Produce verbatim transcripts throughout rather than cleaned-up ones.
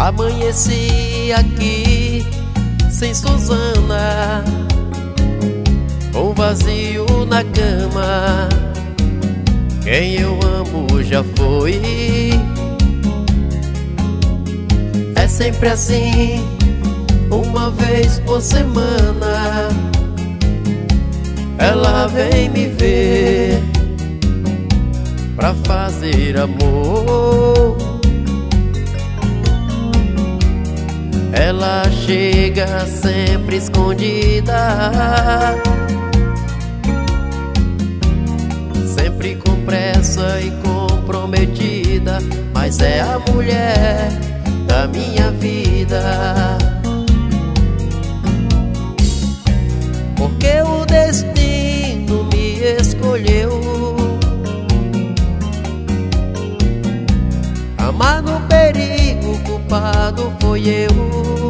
Amanheci aqui sem Suzana, com vazio na cama. Quem eu amo já foi. É sempre assim, uma vez por semana ela vem me ver pra fazer amor. Ela chega sempre escondida, sempre com pressa e comprometida, mas é a mulher da minha vida. Porque o destino me escolheu. Amar no perigo, o culpado foi eu,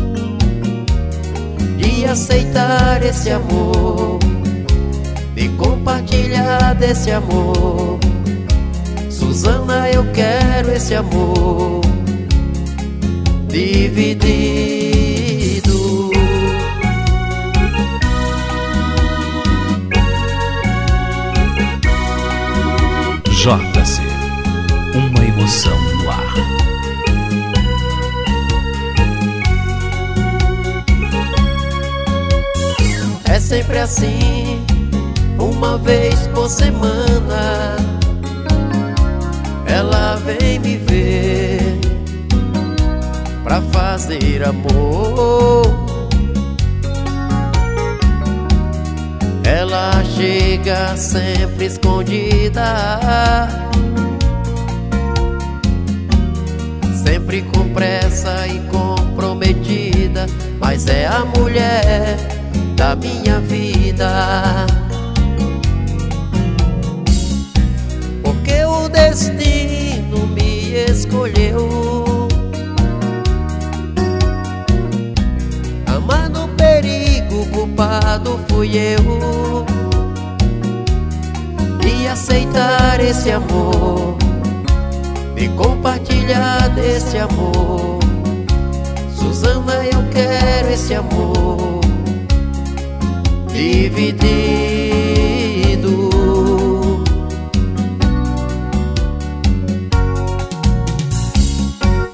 de aceitar esse amor, de compartilhar desse amor. Suzana, eu quero esse amor dividido. J C, uma emoção no ar. É sempre assim, uma vez por semana ela vem me ver pra fazer amor. Ela chega sempre escondida, sempre com pressa e comprometida, mas é a mulher da minha vida. Porque o destino me escolheu. Amar no perigo, o culpado fui eu, de aceitar esse amor, de compartilhar desse amor. Suzana, eu quero esse amor dividir.